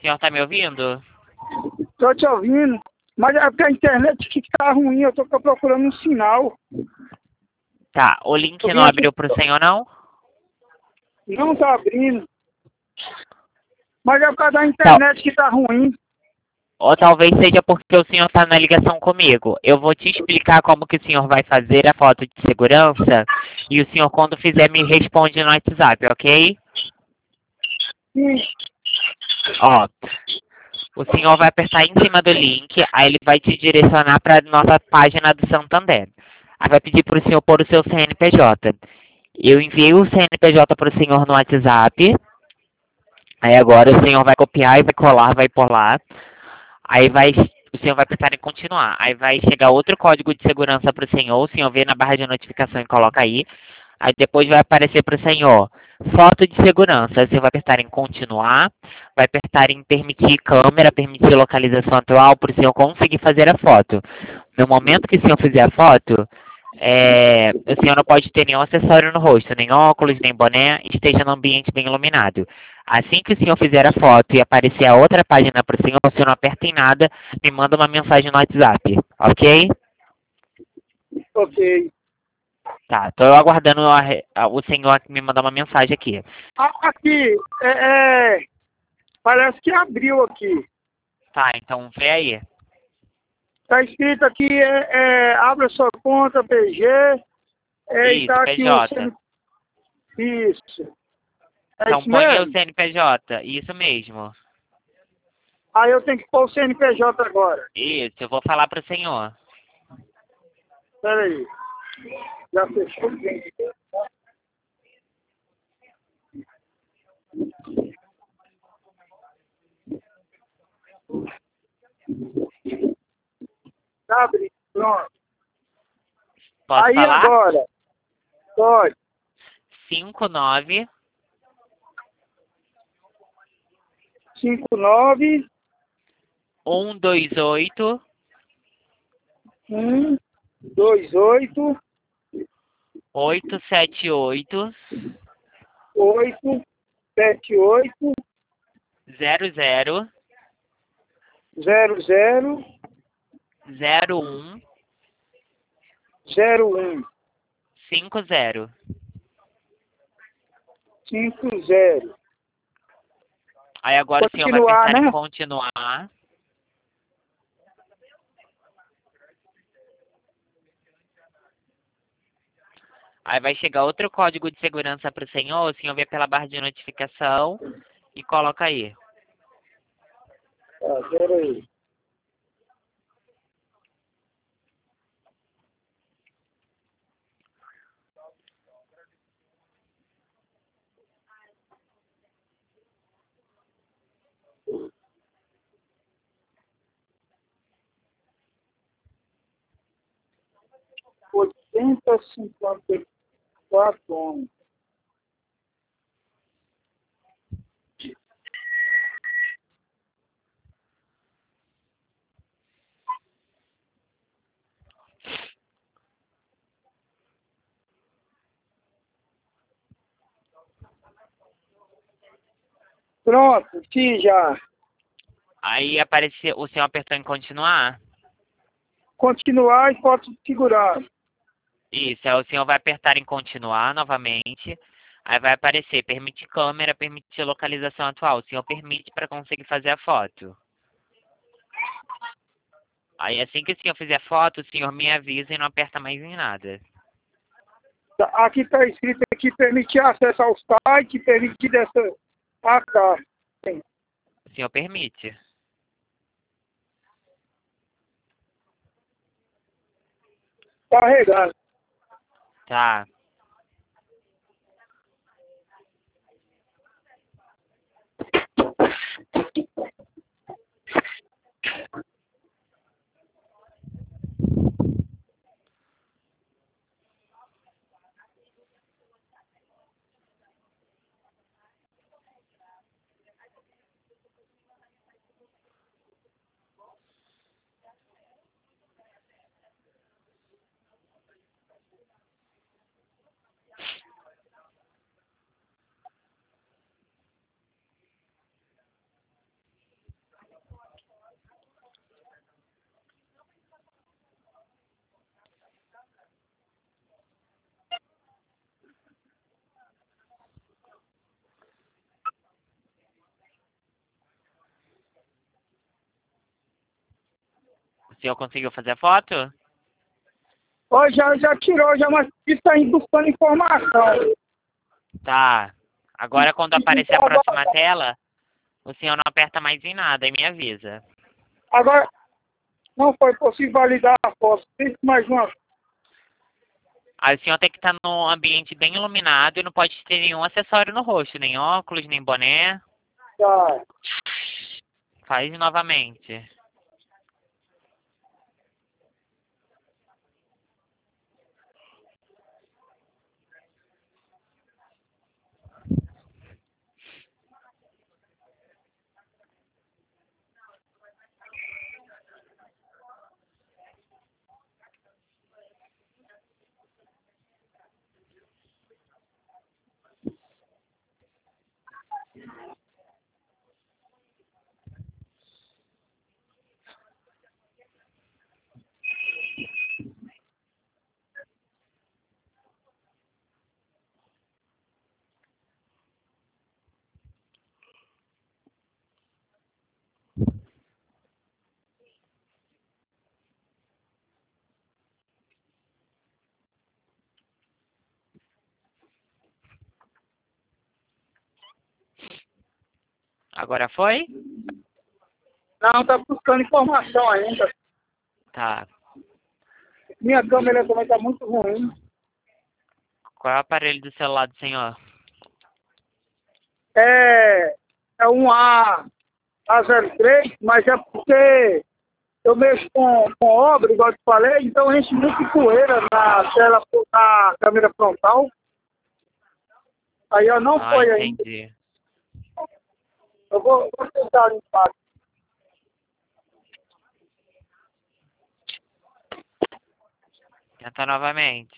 senhor tá me ouvindo? Tô te ouvindo. Mas é porque a internet que tá ruim, eu tô procurando um sinal. Tá, o link Eu vim não aqui, abriu pro senhor, não? não tá abrindo. Mas é por causa da Então, internet que tá ruim. ou talvez seja porque o senhor está na ligação comigo. Eu vou te explicar como que o senhor vai fazer a foto de segurança e o senhor, quando fizer, me responde no WhatsApp, ok? Sim. Ó, o senhor vai apertar em cima do link, aí ele vai te direcionar para a nossa página do Santander. Aí vai pedir para o senhor pôr o seu CNPJ. Eu enviei o CNPJ para o senhor no WhatsApp. Aí agora o senhor vai copiar e vai colar, vai por lá. Aí o senhor vai apertar em continuar. Aí vai chegar outro código de segurança para o senhor vê na barra de notificação e coloca aí. Aí depois vai aparecer para o senhor foto de segurança. Aí você vai apertar em continuar, vai apertar em permitir câmera, permitir localização atual para o senhor conseguir fazer a foto. No momento que o senhor fizer a foto, o senhor não pode ter nenhum acessório no rosto, nem óculos, nem boné, esteja no ambiente bem iluminado. Assim que o senhor fizer a foto e aparecer a outra página para o senhor não aperta em nada, me manda uma mensagem no WhatsApp, ok? Ok. Tá, tô aguardando o senhor me mandar uma mensagem aqui. Aqui, parece que abriu aqui. Tá, então vê aí. Tá escrito aqui, abra sua conta, PG, e Isso, tá aqui o PJ. Isso. É Então isso ponha o mesmo? CNPJ, isso mesmo. Aí eu tenho que pôr o CNPJ agora. Isso, eu vou falar pro senhor. Pera aí. Já fechou bem. Tá abrindo. Pronto. Posso Aí falar? agora, pode. 59 59 128 1 28 878 8 78 00 00 01 01 50. 50. Aí agora o senhor vai Continuar, apertar em né? continuar. Aí vai chegar outro código de segurança para o senhor vê pela barra de notificação e coloca aí. Tá, pera aí. Oitenta cinquenta e quatro homens. Pronto, aqui já. Aí apareceu, o senhor apertou em continuar. Continuar e foto de segurança. Isso, aí o senhor vai apertar em continuar novamente. Aí vai aparecer permite câmera, permite localização atual. O senhor permite para conseguir fazer a foto. Aí assim que o senhor fizer a foto, o senhor me avisa e não aperta mais em nada. Aqui está escrito aqui, permitir acesso ao site, permitir dessa... Ah, tá. Sim. O senhor permite. Carregando. Tá. O senhor conseguiu fazer a foto? Ó, já tirou, já, mas está indo buscando informação. Tá. Agora quando aparecer a próxima tela, o senhor não aperta mais em nada e me avisa. Agora, não foi possível validar a foto. Tem mais uma. Aí o senhor tem que estar num ambiente bem iluminado e não pode ter nenhum acessório no rosto, nem óculos, nem boné. Tá. Faz novamente. Agora foi? Não, tá buscando informação ainda. Tá. Minha câmera também tá muito ruim. Qual é o aparelho do celular do senhor? É um A03, mas é porque eu mexo com obra, igual eu te falei, então enche muito poeira na tela, na câmera frontal. Aí eu não foi ainda. Entendi. Eu vou tentar limpar. Tenta novamente.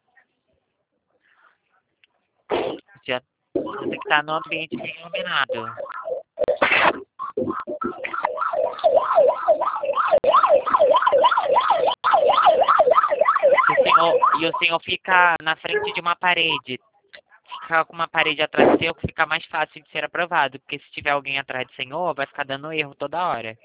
Já tem que estar no ambiente bem iluminado. E o senhor fica na frente de uma parede. Ficar com uma parede atrás do seu que fica mais fácil de ser aprovado. Porque se tiver alguém atrás do senhor, vai ficar dando erro toda hora.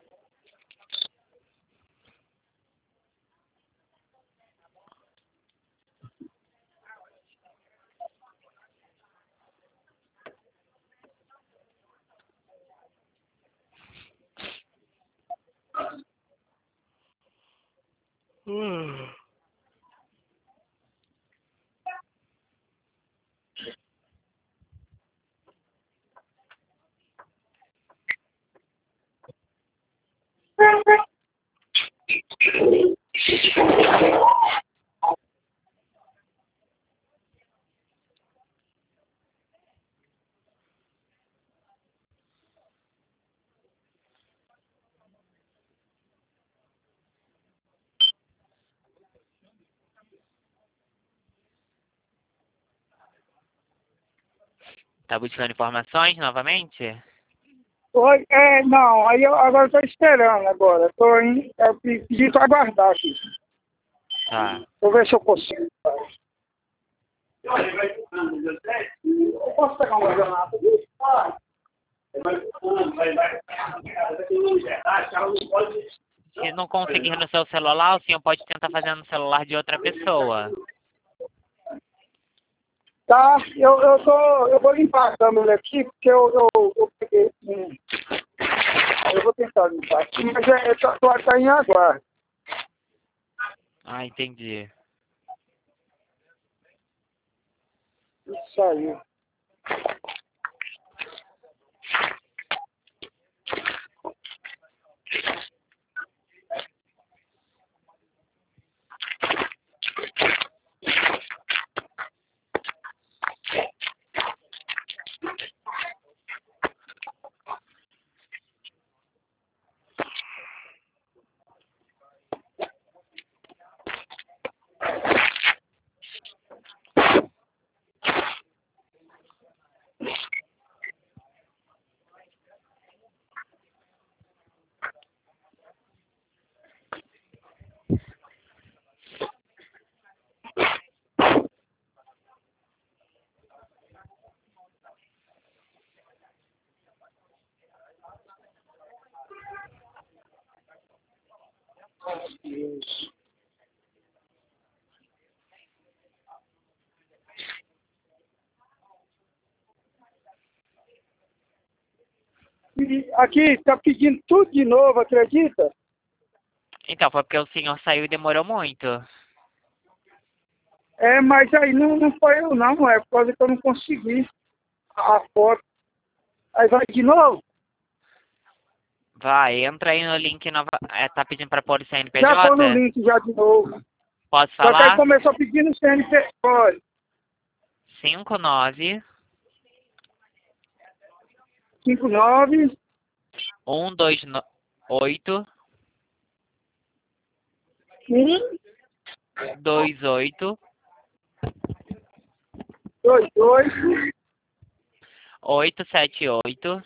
Tá buscando informações novamente? Oi, não, aí eu agora estou esperando agora. Eu pedi para aguardar aqui. Tá. Vou ver se eu consigo. Eu posso pegar uma granada aqui? Se não conseguir no seu celular, o senhor pode tentar fazer no celular de outra pessoa. Tá, eu vou limpar a câmera aqui, porque eu peguei. Eu vou tentar limpar aqui, mas tá em aguardo. Ah, entendi. Isso aí. Deus. E aqui, tá pedindo tudo de novo, acredita? Então, foi porque o senhor saiu e demorou muito. É, mas aí não foi eu não, é por causa que eu não consegui a foto. Aí vai de novo? Vai, entra aí no link nova. Tá pedindo pra pôr o Já tô no CNPJ? link já de novo. Posso Só que aí falar? começou pedindo CNPJ. Pode. 59 59 128 1 28 22 878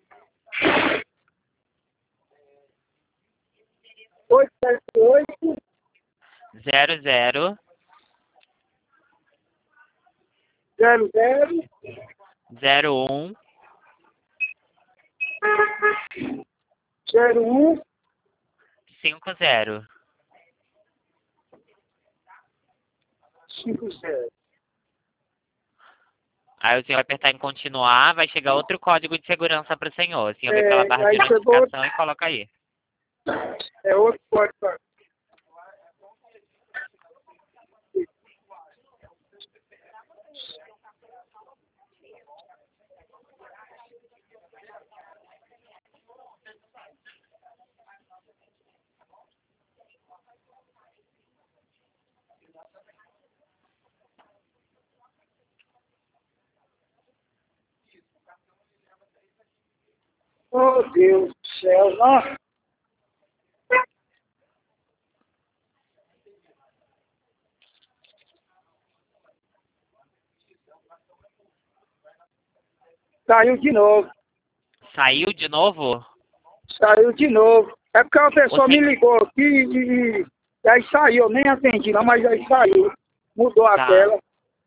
878 00 00 01 01 50. 50. Aí o senhor vai apertar em continuar, vai chegar outro código de segurança para o senhor. O senhor vem pela barra Aí de chegou, notificação e coloca aí. é outro código. Oh, Deus do céu, nossa. Saiu de novo. Saiu de novo? Saiu de novo. É porque uma pessoa Você- me ligou aqui e aí saiu. Eu nem atendi, não, mas aí saiu. Mudou a Tá. tela.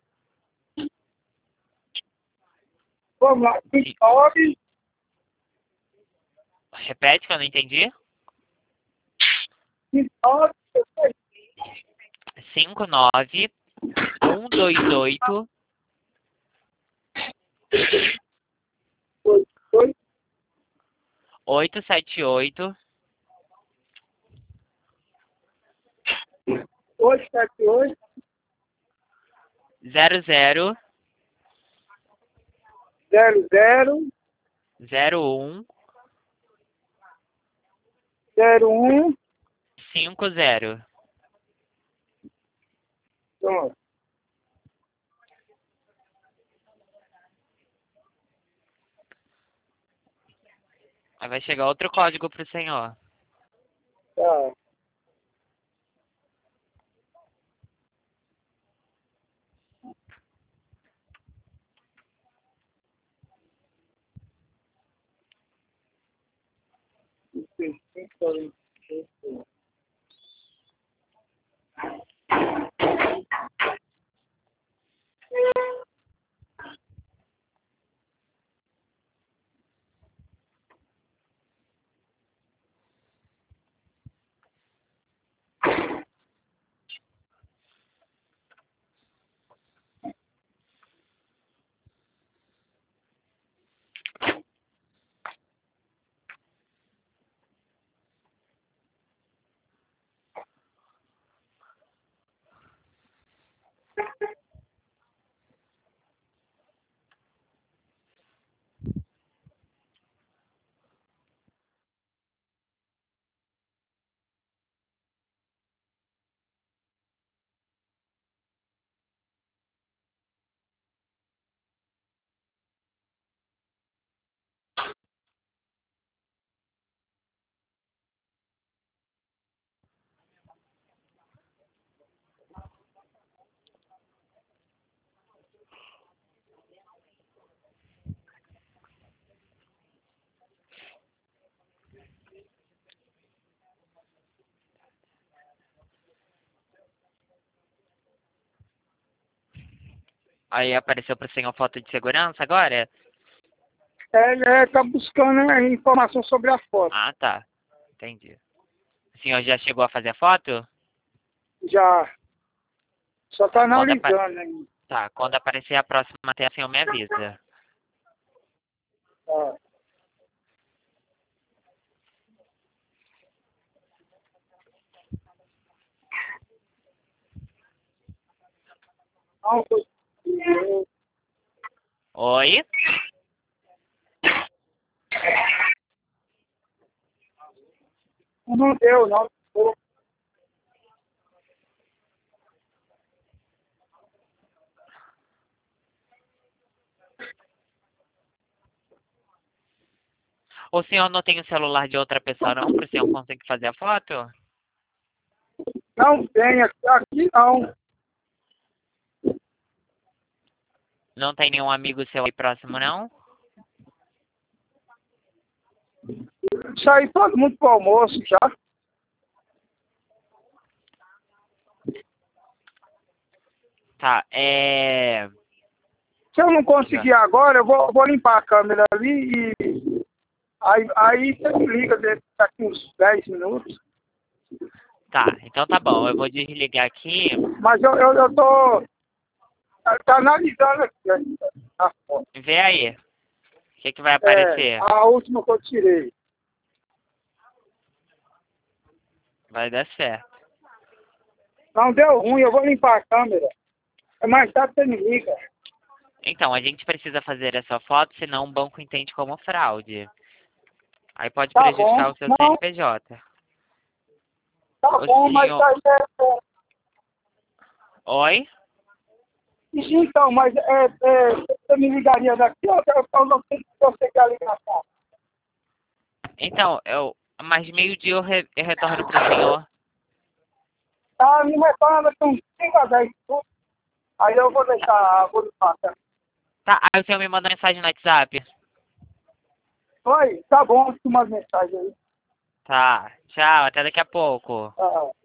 Vamos lá. 29, Repete que eu não entendi. 29, 59 128 8, 878 878 00 00 01 01. 50. Pronto. Aí vai chegar outro código pro senhor. Tá. Aí apareceu pro senhor foto de segurança agora? Tá buscando informação sobre a foto. Ah, tá. Entendi. senhor já chegou a fazer a foto? Já. Só tá Quando analisando ainda. Tá, quando aparecer a próxima tela, o senhor me avisa. Tá. Não, Oi? não deu, não. O senhor não tem o celular de outra pessoa não, para o senhor conseguir fazer a foto? Não tem, aqui não. Não tem nenhum amigo seu aí próximo, não? Saí todo mundo pro almoço já. Tá, Se eu não conseguir agora, eu vou limpar a câmera ali e aí você me liga daqui uns 10 minutos. Tá, então tá bom, eu vou desligar aqui. Mas eu tô tá analisando aqui ainda a foto. Vê aí. O que vai aparecer? A última que eu tirei. Vai dar certo. Não deu ruim, eu vou limpar a câmera. É mais tarde você me liga. Então, a gente precisa fazer essa foto, senão o banco entende como fraude. Aí pode Tá prejudicar bom. o seu Não, CNPJ. tá O bom, mas senhor... aí Oi? então, mas você me ligaria daqui ou eu não sei se você quer a ligação? Então, mais meio-dia eu retorno pro senhor. Tá, me retorna com 5 a 10 minutos. Aí eu vou limpar. Tá, aí o senhor me manda mensagem no WhatsApp. Oi, tá bom, te mando mensagem aí. Tá, tchau, até daqui a pouco. Ah.